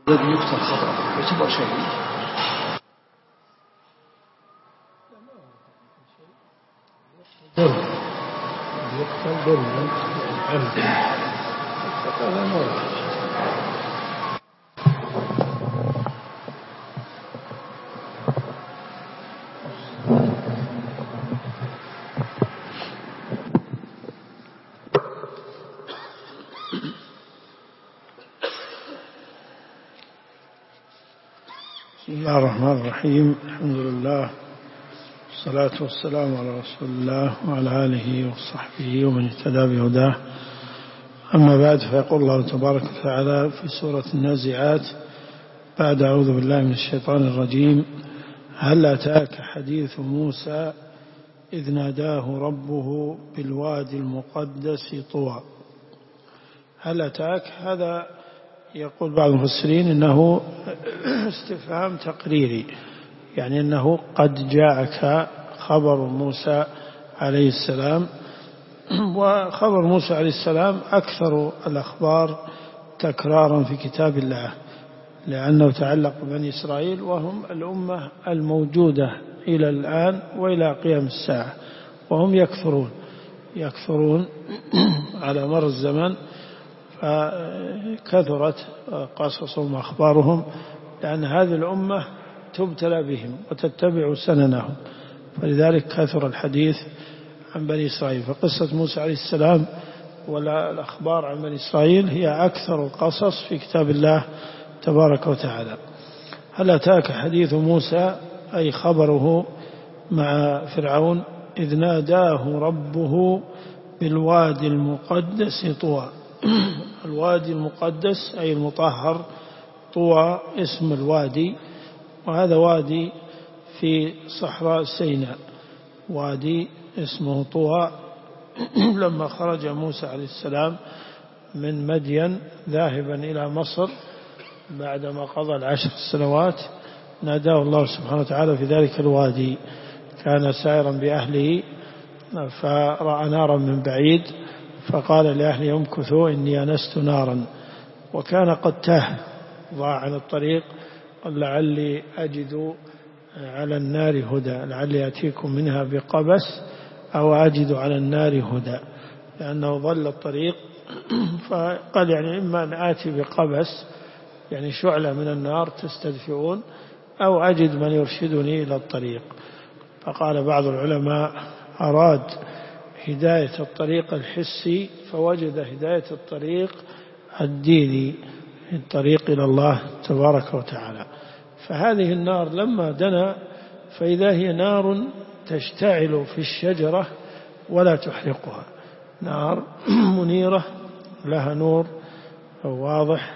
الذي يكثر خطأ يعتبر شيء. يقتل ظلما عمدا هذا مرة. بسم الله الرحمن الرحيم. الحمد لله والصلاة والسلام على رسول الله وعلى آله وصحبه ومن اهتدى بهداه. أما بعد، فيقول الله تبارك وتعالى في سورة النازعات بعد أعوذ بالله من الشيطان الرجيم: هل أتاك حديث موسى إذ ناداه ربه بالوادي المقدس طوى. هل أتاك، هذا يقول بعض المفسرين إنه استفهام تقريري، يعني أنه قد جاءك خبر موسى عليه السلام. وخبر موسى عليه السلام أكثر الأخبار تكرارا في كتاب الله، لأنه تعلق ببني إسرائيل وهم الأمة الموجودة إلى الآن وإلى قيام الساعة، وهم يكثرون على مر الزمن، فكثرت قصصهم وأخبارهم، لأن هذه الأمة تبتلى بهم وتتبع سننهم، فلذلك كثر الحديث عن بني إسرائيل. فقصة موسى عليه السلام والأخبار عن بني إسرائيل هي أكثر القصص في كتاب الله تبارك وتعالى. هل أتاك حديث موسى، أي خبره مع فرعون إذ ناداه ربه بالوادي المقدس طوى. الوادي المقدس أي المطهر، طوى اسم الوادي، وهذا وادي في صحراء سيناء، وادي اسمه طوى. لما خرج موسى عليه السلام من مدين ذاهبا إلى مصر بعدما قضى 10 سنوات، ناداه الله سبحانه وتعالى في ذلك الوادي. كان سائرا بأهله فرأى نارا من بعيد، فقال لأهله امكثوا إني أنست نارا، وكان قد تاه، ضاع عن الطريق، قال لعلي أجد على النار هدى، لعلي أتيكم منها بقبس أو أجد على النار هدى، لأنه ضل الطريق. فقال يعني إما أن آتي بقبس، يعني شعلة من النار تستدفئون، أو أجد من يرشدني إلى الطريق. فقال بعض العلماء أراد هداية الطريق الحسي، فوجد هداية الطريق الديني، الطريق إلى الله تبارك وتعالى. فهذه النار لما دنا فإذا هي نار تشتعل في الشجرة ولا تحرقها، نار منيرة لها نور واضح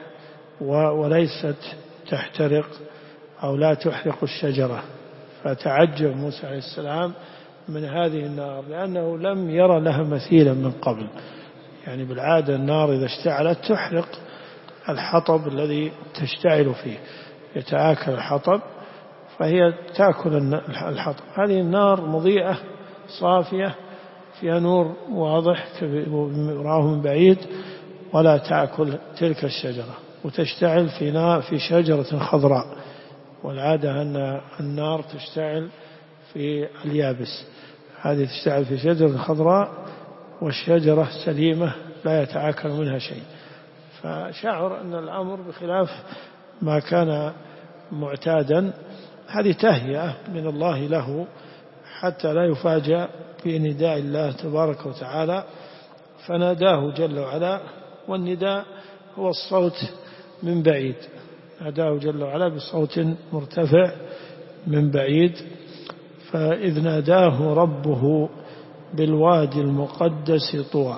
وليست تحترق أو لا تحرق الشجرة. فتعجب موسى عليه السلام من هذه النار، لأنه لم يرى لها مثيلا من قبل. يعني بالعادة النار إذا اشتعلت تحرق الحطب الذي تشتعل فيه، يتآكل الحطب فهي تأكل الحطب. هذه النار مضيئة صافية فيها نور واضح يراه من بعيد، ولا تأكل تلك الشجرة، وتشتعل في شجرة خضراء. والعادة أن النار تشتعل في اليابس، هذه تشتعل في شجرة خضراء والشجرة سليمة لا يتآكل منها شيء. فشعر أن الأمر بخلاف ما كان معتادا. هذه تهيئة من الله له حتى لا يفاجأ بنداء الله تبارك وتعالى، فناداه جل وعلا، والنداء هو الصوت من بعيد، ناداه جل وعلا بصوت مرتفع من بعيد. فإذ ناداه ربه بالوادي المقدس طوى.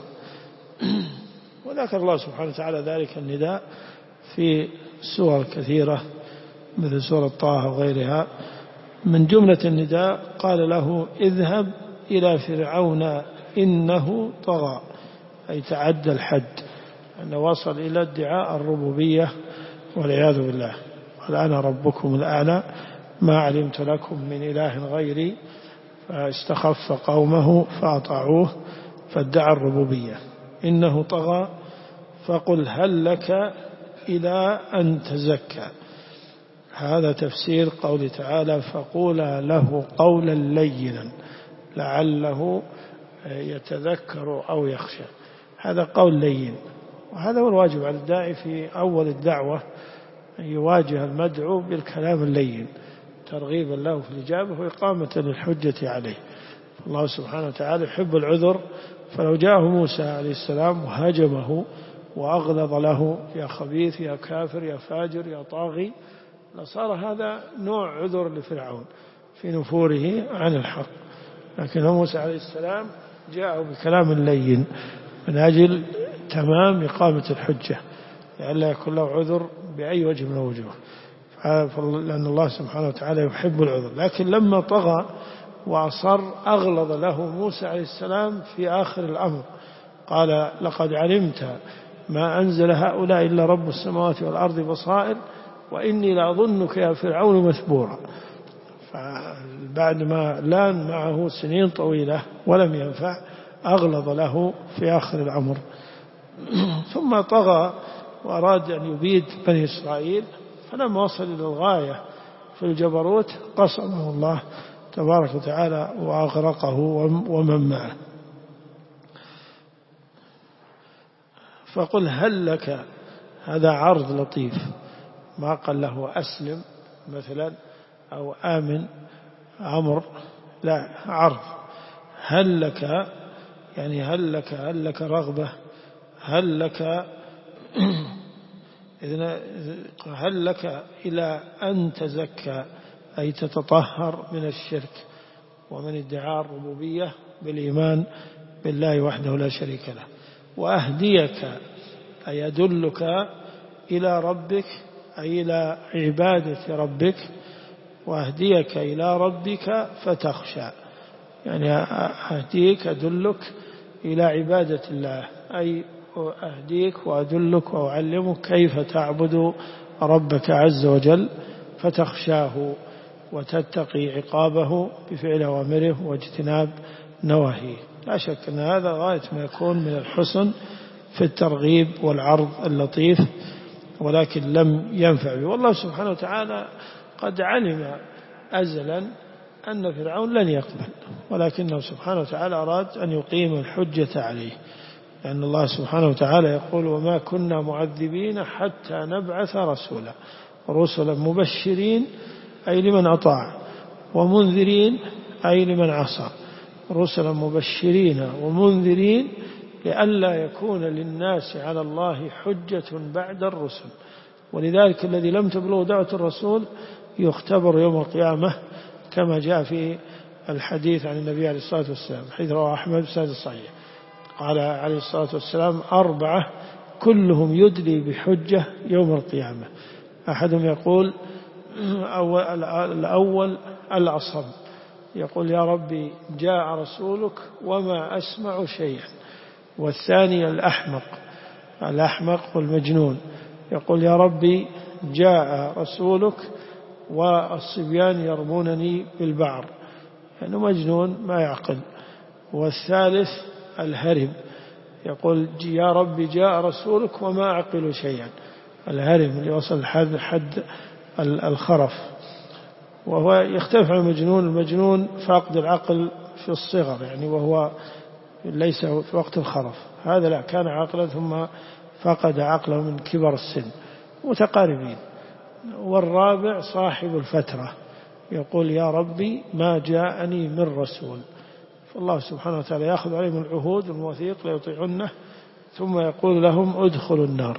وذكر الله سبحانه وتعالى ذلك النداء في سور كثيرة مثل سورة طه وغيرها. من جملة النداء قال له اذهب إلى فرعون إنه طغى، أي تعدى الحد، أنه وصل إلى ادعاء الربوبية والعياذ بالله. قال أنا ربكم الأعلى ما علمت لكم من إله غيري، فاستخف قومه فأطاعوه فادعى الربوبية. إنه طغى فقل هل لك إلى أن تزكى. هذا تفسير قول تعالى فقولا له قولا لينا لعله يتذكر أو يخشى. هذا قول لين، وهذا هو الواجب على الداعي في أول الدعوة، أن يواجه المدعو بالكلام اللين ترغيبا له في الإجابة وإقامة للحجة عليه. الله سبحانه وتعالى يحب العذر، فلو جاءه موسى عليه السلام وهاجمه وأغلظ له يا خبيث يا كافر يا فاجر يا طاغي، لصار هذا نوع عذر لفرعون في نفوره عن الحق. لكن موسى عليه السلام جاءه بكلام لين من أجل تمام إقامة الحجة، لئلا يكون له عذر بأي وجه من الوجوه، لأن الله سبحانه وتعالى يحب العذر. لكن لما طغى وأصر أغلظ له موسى عليه السلام في آخر الأمر، قال لقد علمت ما أنزل هؤلاء إلا رب السماوات والأرض بصائر وإني لأظنك يا فرعون مثبورا. فبعد ما لان معه سنين طويلة ولم ينفع، أغلظ له في آخر الأمر. ثم طغى وأراد أن يبيد بني إسرائيل، فلما وصل إلى الغاية في الجبروت قصمه الله تبارك وتعالى وأغرقه ومن معه. فقل هل لك، هذا عرض لطيف، ما قال له أسلم مثلا أو آمن أمر، لا، عرض. هل لك يعني هل لك رغبة، هل لك هل لك إلى أن تزكى، أي تتطهر من الشرك ومن ادعاء الربوبية بالإيمان بالله وحده لا شريك له، وأهديك أي أدلك إلى ربك أي إلى عبادة ربك، وأهديك إلى ربك فتخشى، يعني أهديك أدلك إلى عبادة الله، أي أهديك وأدلك وأعلمك كيف تعبد ربك عز وجل فتخشاه وتتقي عقابه بفعل أوامره واجتناب نواهيه. لا شك أن هذا غاية ما يكون من الحسن في الترغيب والعرض اللطيف، ولكن لم ينفع به. والله سبحانه وتعالى قد علم أزلا أن فرعون لن يقبل، ولكنه سبحانه وتعالى أراد أن يقيم الحجة عليه، لأن الله سبحانه وتعالى يقول وما كنا معذبين حتى نبعث رسولا، رسلا مبشرين أي لمن أطاع، ومنذرين أي لمن عصى، رسلا مبشرين ومنذرين لئلا يكون للناس على الله حجة بعد الرسل. ولذلك الذي لم تبلغ دعوة الرسول يختبر يوم القيامة، كما جاء في الحديث عن النبي عليه الصلاة والسلام، حيث رواه أحمد بسند الصحيح، قال عليه الصلاة والسلام 4 كلهم يدلي بحجة يوم القيامة. أحدهم يقول الأول الأصم، يقول يا ربي جاء رسولك وما أسمع شيئا. والثاني الأحمق والمجنون، يقول يا ربي جاء رسولك والصبيان يرمونني بالبعر، يعني مجنون ما يعقل. والثالث الهرم، يقول يا ربي جاء رسولك وما أعقل شيئا، الهرم اللي وصل حد الخرف، وهو يختلف عن المجنون فاقد العقل في الصغر، يعني وهو ليس في وقت الخرف، هذا لا، كان عاقلا ثم فقد عقله من كبر السن، متقاربين. والرابع صاحب الفترة، يقول يا ربي ما جاءني من رسول. فالله سبحانه وتعالى يأخذ عليهم العهود والمواثيق ليطيعونه، ثم يقول لهم ادخلوا النار،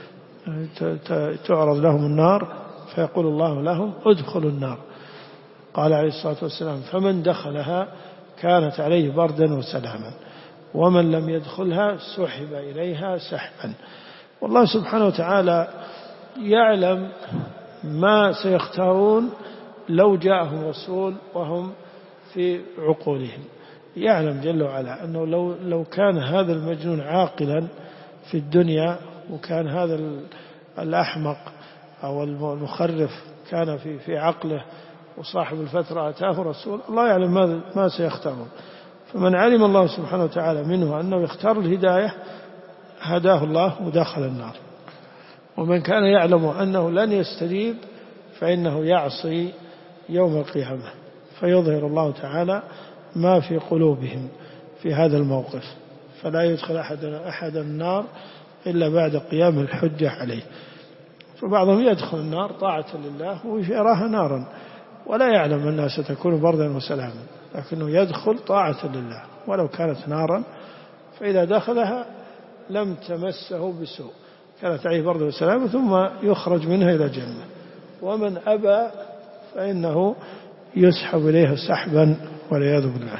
تعرض لهم النار فيقول الله لهم ادخلوا النار. قال عليه الصلاة والسلام فمن دخلها كانت عليه بردا وسلاما، ومن لم يدخلها سحب إليها سحبا. والله سبحانه وتعالى يعلم ما سيختارون لو جاءهم رسول وهم في عقولهم، يعلم جل وعلا أنه لو كان هذا المجنون عاقلا في الدنيا، وكان هذا الأحمق أو المخرف كان في عقله، وصاحب الفترة أتاه رسول، الله يعلم ما سيختارون. فمن علم الله سبحانه وتعالى منه أنه يختار الهداية هداه الله ودخل النار، ومن كان يعلم أنه لن يستجيب فإنه يعصي يوم القيامة، فيظهر الله تعالى ما في قلوبهم في هذا الموقف، فلا يدخل أحد النار إلا بعد قيام الحجة عليه. فبعضهم يدخل النار طاعة لله ويراها نارا ولا يعلم أنها ستكون بردا وسلاما، لكنه يدخل طاعة لله ولو كانت نارا، فإذا دخلها لم تمسه بسوء، كانت عليه بردا وسلاما، ثم يخرج منها إلى الجنة. ومن أبى فإنه يسحب إليها سحبا والعياذ بالله.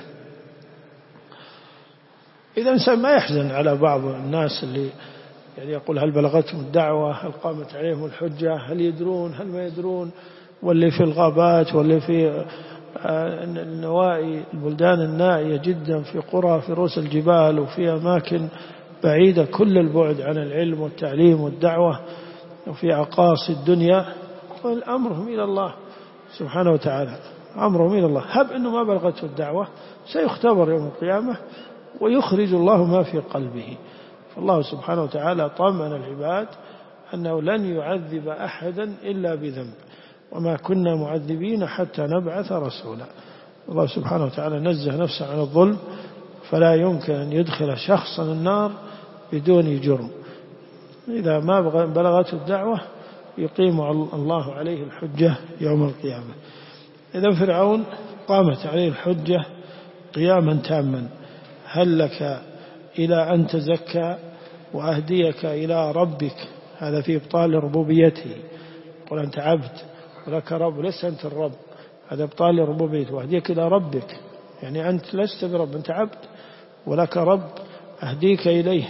إذا الإنسان ما يحزن على بعض الناس اللي يعني يقول هل بلغتهم الدعوة، هل قامت عليهم الحجة، هل يدرون هل ما يدرون، واللي في الغابات واللي في النوائي البلدان النائية جدا، في قرى في رؤوس الجبال وفي أماكن بعيدة كل البعد عن العلم والتعليم والدعوة، وفي أقاصي الدنيا، قل أمرهم إلى الله سبحانه وتعالى، أمرهم إلى الله. هب أنه ما بلغته الدعوة سيختبر يوم القيامة ويخرج الله ما في قلبه. فالله سبحانه وتعالى طمن العباد أنه لن يعذب أحدا إلا بذنب، وما كنا معذبين حتى نبعث رسولا. الله سبحانه وتعالى نزه نفسه عن الظلم، فلا يمكن أن يدخل شخصا النار بدون جرم. إذا ما بلغته الدعوة يقيم الله عليه الحجة يوم القيامة. إذا فرعون قامت عليه الحجة قياما تاما. هل لك إلى أن تزكى وأهديك إلى ربك؟ هذا في إبطال ربوبيته. قل أنت عبد ولك رب، لست أنت الرب، هذا إبطال ربوبيته. وأهديك إلى ربك يعني أنت لست برب، أنت عبد ولك رب أهديك إليه،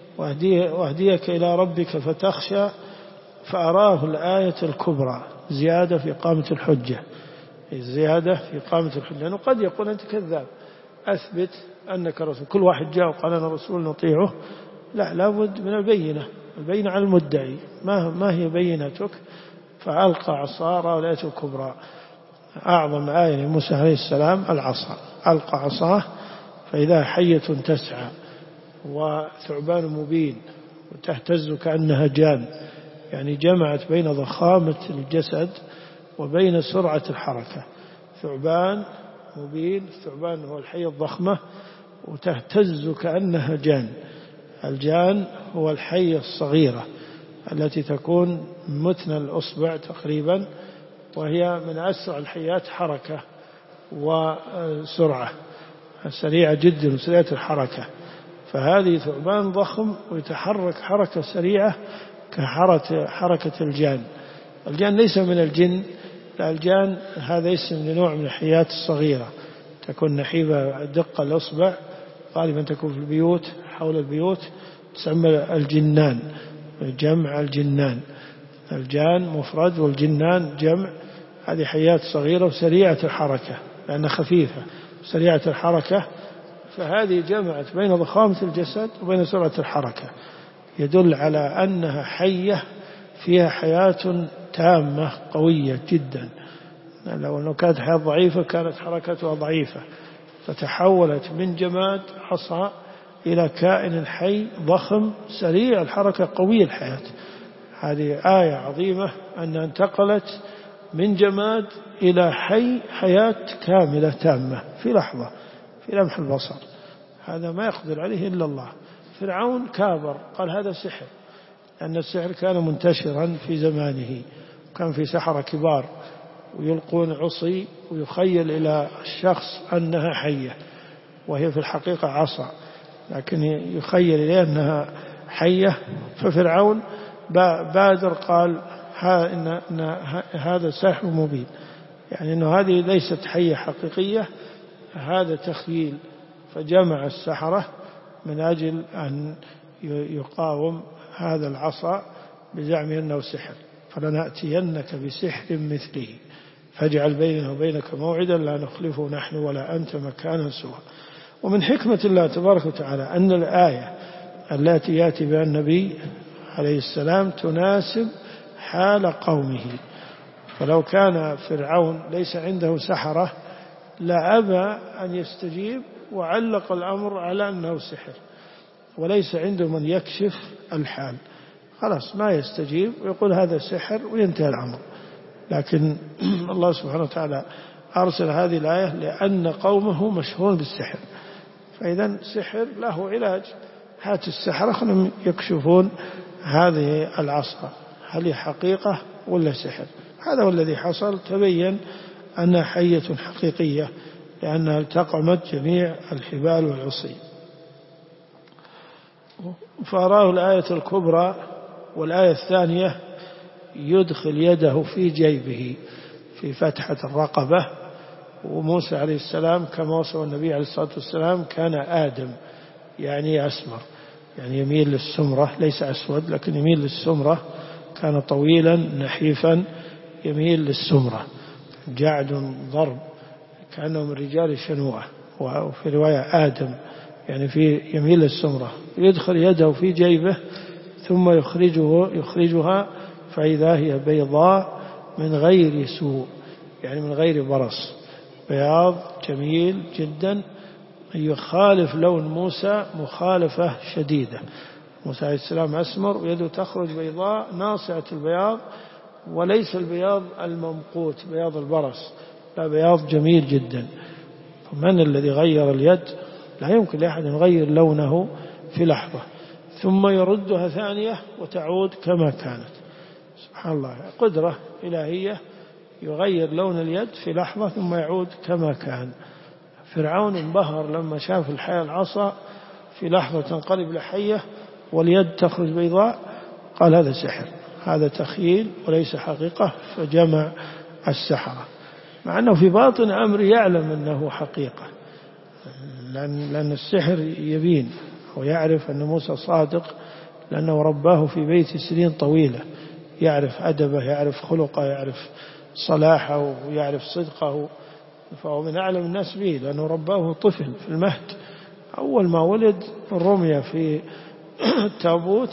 وأهديك إلى ربك فتخشى، فأراه الآية الكبرى، زيادة في قامة الحجة، زيادة في قامة الحجة. لأنه قد يقول أنت كذاب، أثبت أنك رسول. كل واحد جاء وقال أنا رسول نطيعه، لا، لابد من البينة على المدعي. ما هي بينتك؟ فألقى عصا، رأى الآية الكبرى. أعظم آية لموسى عليه السلام العصا، ألقى عصاه فإذا حية تسعى وثعبان مبين وتهتز كأنها جان، يعني جمعت بين ضخامة الجسد وبين سرعة الحركة. ثعبان مبين، الثعبان هو الحية الضخمة، وتهتز كأنها جان. الجان هو الحية الصغيرة التي تكون مثنى الأصبع تقريبا، وهي من أسرع الحيات حركة وسرعة، سريعة جدا وسريعة الحركة. فهذه ثعبان ضخم ويتحرك حركة سريعة كحركة الجان. الجان ليس من الجن، لا، الجان هذا اسم لنوع من الحيات الصغيرة، تكون نحيبة دقة الأصبع، غالبا تكون في البيوت، حول البيوت، تسمى الجنان، جمع الجنان. الجان مفرد والجنان جمع. هذه حيات صغيرة وسريعة الحركة لأنها خفيفة سريعة الحركة، فهذه جمعت بين ضخامة الجسد وبين سرعة الحركة، يدل على أنها حية فيها حياة تامة قوية جدا. لو كانت حياة ضعيفة كانت حركتها ضعيفة، فتحولت من جماد عصا إلى كائن حي ضخم سريع الحركة قوي الحياة. هذه آية عظيمة أنها انتقلت من جماد إلى حياة كاملة تامة في لحظة، في لمح البصر. هذا ما يقدر عليه إلا الله. فرعون كابر، قال هذا سحر، لأن السحر كان منتشرا في زمانه، وكان في سحرة كبار ويلقون عصي ويخيل إلى الشخص أنها حية وهي في الحقيقة عصا، لكن يخيل إليه أنها حية. ففرعون بادر قال إن هذا سحر مبين، يعني أنه هذه ليست حية حقيقية، هذا تخييل. فجمع السحرة من أجل أن يقاوم هذا العصا بزعم أنه سحر. فلنأتينك بسحر مثله فاجعل بيننا وبينك موعدا لا نخلفه نحن ولا أنت مكانا سوى. ومن حكمة الله تبارك وتعالى أن الآية التي يأتي بها النبي عليه السلام تناسب حال قومه. فلو كان فرعون ليس عنده سحرة لأبى أن يستجيب وعلق الأمر على أنه سحر، وليس عنده من يكشف الحال، خلاص ما يستجيب ويقول هذا سحر وينتهي الأمر. لكن الله سبحانه وتعالى أرسل هذه الآية لأن قومه مشهور بالسحر، فإذا سحر له علاج. هات السحرة خلهم يكشفون هذه العصا هل هي حقيقة ولا سحر. هذا هو الذي حصل، تبين أنها حية حقيقية لأنها التقمت جميع الحبال والعصي. فأراه الآية الكبرى. والآية الثانية يدخل يده في جيبه في فتحة الرقبة. وموسى عليه السلام كما وصف النبي عليه الصلاة والسلام كان آدم، يعني أسمر، يعني يميل للسمرة، ليس أسود لكن يميل للسمرة، كان طويلا نحيفا يميل للسمرة، جعد ضرب كأنه من رجال شنوءة. وفي رواية آدم يعني في يميل للسمرة. يدخل يده في جيبه ثم يخرجها فإذا هي بيضاء من غير سوء، يعني من غير برص، بياض جميل جدا يخالف لون موسى مخالفة شديدة. موسى عليه السلام أسمر ويده تخرج بيضاء ناصعة البياض، وليس البياض الممقوت بياض البرص، لا بياض جميل جدا. فمن الذي غير اليد؟ لا يمكن لأحد يغير لونه في لحظة ثم يردها ثانية وتعود كما كانت. سبحان الله، قدرة إلهية، يغير لون اليد في لحظة ثم يعود كما كان. فرعون انبهر لما شاف الحياة العصا في لحظة تنقلب لحية واليد تخرج بيضاء، قال هذا سحر، هذا تخيل وليس حقيقة، فجمع السحرة، مع أنه في باطن أمر يعلم أنه حقيقة، لأن السحر يبين ويعرف أن موسى صادق لأنه رباه في بيت سنين طويلة، يعرف أدبه، يعرف خلقه، يعرف صلاحه ويعرف صدقه، فهو من أعلم الناس به لأنه رباه طفل في المهد. أول ما ولد رمي في التابوت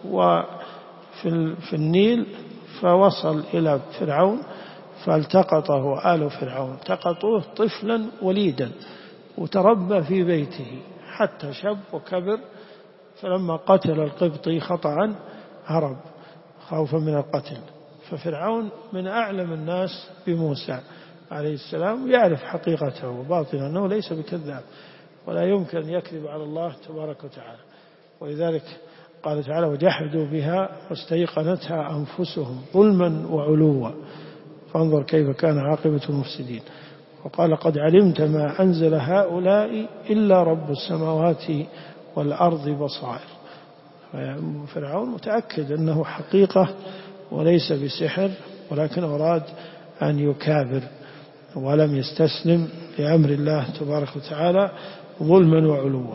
وفي النيل فوصل إلى فرعون فالتقطه آل فرعون، التقطوه طفلا وليدا وتربى في بيته حتى شب وكبر. فلما قتل القبطي خطأ هرب خوفا من القتل. ففرعون من أعلم الناس بموسى عليه السلام، يعرف حقيقته وباطنه أنه ليس بكذاب ولا يمكن أن يكذب على الله تبارك وتعالى. ولذلك قال تعالى وجحدوا بها واستيقنتها أنفسهم ظلما وعلوا فانظر كيف كان عاقبة المفسدين. وقال قد علمت ما أنزل هؤلاء إلا رب السماوات والأرض بصائر. فرعون متأكد أنه حقيقة وليس بسحر، ولكن أراد أن يكابر ولم يستسلم لأمر الله تبارك وتعالى ظلما وعلوا.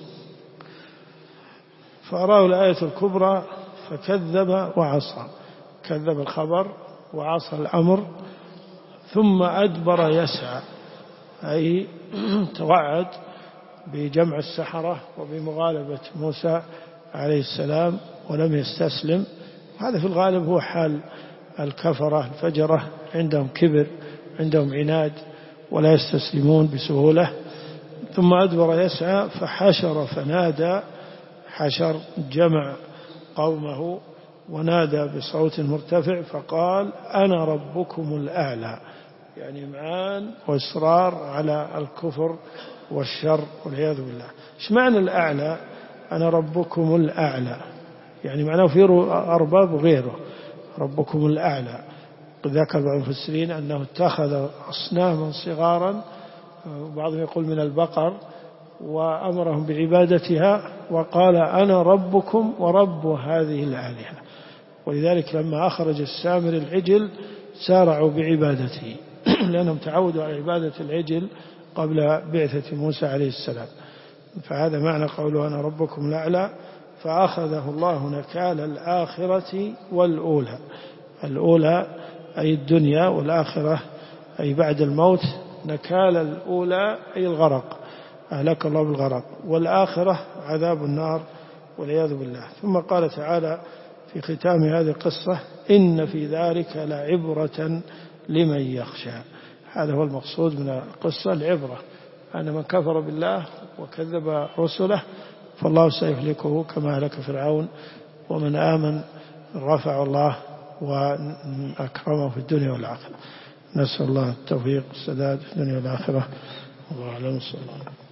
فأراه الآية الكبرى فكذب وعصى، كذب الخبر وعصى الأمر، ثم أدبر يسعى، أي توعد بجمع السحرة وبمغالبة موسى عليه السلام ولم يستسلم. هذا في الغالب هو حال الكفرة الفجرة، عندهم كبر، عندهم عناد ولا يستسلمون بسهولة. ثم أدبر يسعى فحشر فنادى، حشر جمع قومه ونادى بصوت مرتفع فقال أنا ربكم الأعلى، يعني إمعان وإصرار على الكفر والشر والعياذ بالله. إيش معنى الأعلى؟ أنا ربكم الأعلى، يعني معناه في أرباب غيره، ربكم الأعلى. ذكر بعض المفسرين أنه اتخذ أصناما صغارا، وبعضهم يقول من البقر، وأمرهم بعبادتها وقال أنا ربكم ورب هذه الآلهة. ولذلك لما أخرج السامر العجل سارعوا بعبادته لأنهم تعودوا على عبادة العجل قبل بعثة موسى عليه السلام. فهذا معنى قوله أنا ربكم الأعلى. فأخذه الله نكال الآخرة والأولى، الأولى أي الدنيا، والآخرة أي بعد الموت. نكال الأولى أي الغرق، أهلك الله بالغرق، والآخرة عذاب النار والعياذ بالله. ثم قال تعالى في ختام هذه القصة إن في ذلك لعبرة لمن يخشى. هذا هو المقصود من القصة، العبرة أن من كفر بالله وكذب رسله فالله سيهلكه كما هلك فرعون ومن آمن رفع الله وأكرمه في الدنيا والآخرة. نسأل الله التوفيق والسداد في الدنيا والآخرة. الله أعلم. صلى الله عليه وسلم.